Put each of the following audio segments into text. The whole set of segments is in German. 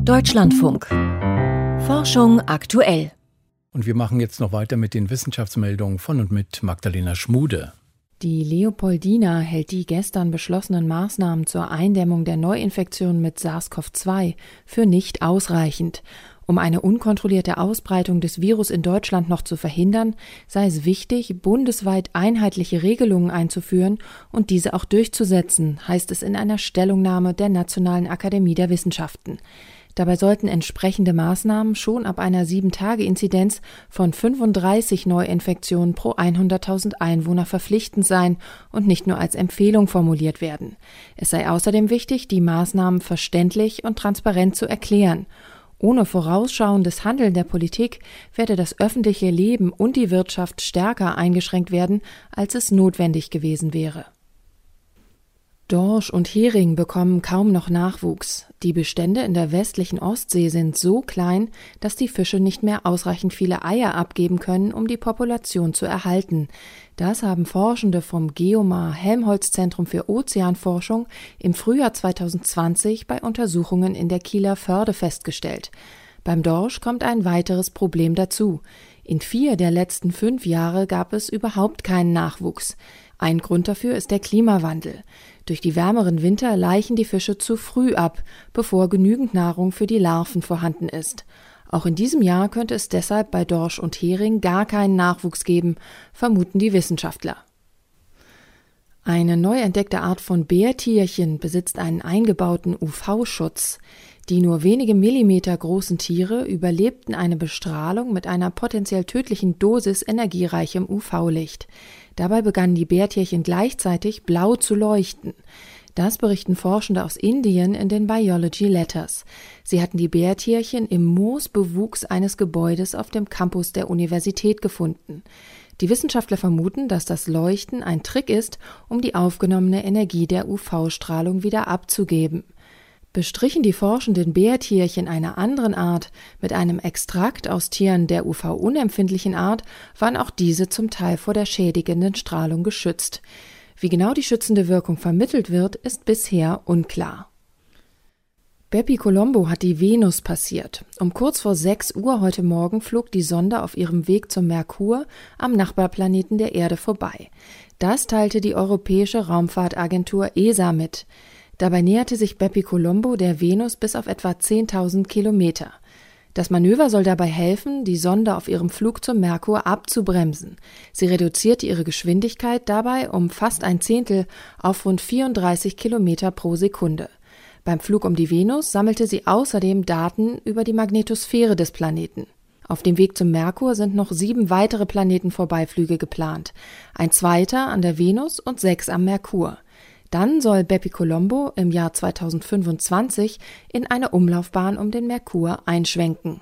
Deutschlandfunk. Forschung aktuell. Und wir machen jetzt noch weiter mit den Wissenschaftsmeldungen von und mit Magdalena Schmude. Die Leopoldina hält die gestern beschlossenen Maßnahmen zur Eindämmung der Neuinfektion mit SARS-CoV-2 für nicht ausreichend. Um eine unkontrollierte Ausbreitung des Virus in Deutschland noch zu verhindern, sei es wichtig, bundesweit einheitliche Regelungen einzuführen und diese auch durchzusetzen, heißt es in einer Stellungnahme der Nationalen Akademie der Wissenschaften. Dabei sollten entsprechende Maßnahmen schon ab einer 7-Tage-Inzidenz von 35 Neuinfektionen pro 100.000 Einwohner verpflichtend sein und nicht nur als Empfehlung formuliert werden. Es sei außerdem wichtig, die Maßnahmen verständlich und transparent zu erklären. Ohne vorausschauendes Handeln der Politik werde das öffentliche Leben und die Wirtschaft stärker eingeschränkt werden, als es notwendig gewesen wäre. Dorsch und Hering bekommen kaum noch Nachwuchs. Die Bestände in der westlichen Ostsee sind so klein, dass die Fische nicht mehr ausreichend viele Eier abgeben können, um die Population zu erhalten. Das haben Forschende vom Geomar-Helmholtz-Zentrum für Ozeanforschung im Frühjahr 2020 bei Untersuchungen in der Kieler Förde festgestellt. Beim Dorsch kommt ein weiteres Problem dazu. In 4 der letzten 5 Jahre gab es überhaupt keinen Nachwuchs. Ein Grund dafür ist der Klimawandel. Durch die wärmeren Winter laichen die Fische zu früh ab, bevor genügend Nahrung für die Larven vorhanden ist. Auch in diesem Jahr könnte es deshalb bei Dorsch und Hering gar keinen Nachwuchs geben, vermuten die Wissenschaftler. Eine neu entdeckte Art von Bärtierchen besitzt einen eingebauten UV-Schutz. Die nur wenige Millimeter großen Tiere überlebten eine Bestrahlung mit einer potenziell tödlichen Dosis energiereichem UV-Licht. Dabei begannen die Bärtierchen gleichzeitig blau zu leuchten. Das berichten Forschende aus Indien in den Biology Letters. Sie hatten die Bärtierchen im Moosbewuchs eines Gebäudes auf dem Campus der Universität gefunden. Die Wissenschaftler vermuten, dass das Leuchten ein Trick ist, um die aufgenommene Energie der UV-Strahlung wieder abzugeben. Bestrichen die Forschenden Bärtierchen einer anderen Art mit einem Extrakt aus Tieren der UV-unempfindlichen Art, waren auch diese zum Teil vor der schädigenden Strahlung geschützt. Wie genau die schützende Wirkung vermittelt wird, ist bisher unklar. Bepi Colombo hat die Venus passiert. Um kurz vor 6 Uhr heute Morgen flog die Sonde auf ihrem Weg zum Merkur am Nachbarplaneten der Erde vorbei. Das teilte die Europäische Raumfahrtagentur ESA mit. Dabei näherte sich Bepi Colombo der Venus bis auf etwa 10.000 Kilometer. Das Manöver soll dabei helfen, die Sonde auf ihrem Flug zum Merkur abzubremsen. Sie reduzierte ihre Geschwindigkeit dabei um fast 1/10 auf rund 34 Kilometer pro Sekunde. Beim Flug um die Venus sammelte sie außerdem Daten über die Magnetosphäre des Planeten. Auf dem Weg zum Merkur sind noch 7 weitere Planetenvorbeiflüge geplant. Ein zweiter an der Venus und 6 am Merkur. Dann soll Bepi Colombo im Jahr 2025 in eine Umlaufbahn um den Merkur einschwenken.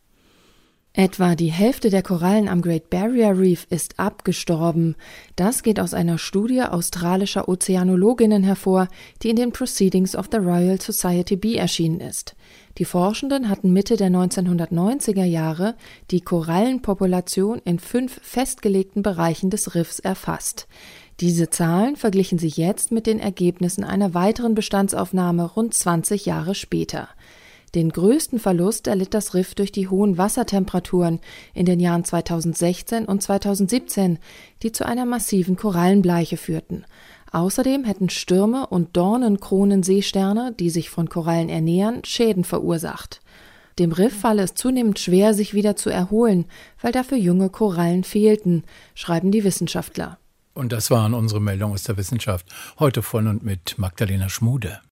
Etwa die Hälfte der Korallen am Great Barrier Reef ist abgestorben. Das geht aus einer Studie australischer Ozeanologinnen hervor, die in den Proceedings of the Royal Society B erschienen ist. Die Forschenden hatten Mitte der 1990er Jahre die Korallenpopulation in 5 festgelegten Bereichen des Riffs erfasst. Diese Zahlen verglichen sie jetzt mit den Ergebnissen einer weiteren Bestandsaufnahme rund 20 Jahre später. Den größten Verlust erlitt das Riff durch die hohen Wassertemperaturen in den Jahren 2016 und 2017, die zu einer massiven Korallenbleiche führten. Außerdem hätten Stürme und Dornenkronenseesterne, die sich von Korallen ernähren, Schäden verursacht. Dem Riff falle es zunehmend schwer, sich wieder zu erholen, weil dafür junge Korallen fehlten, schreiben die Wissenschaftler. Und das waren unsere Meldungen aus der Wissenschaft, heute von und mit Magdalena Schmude.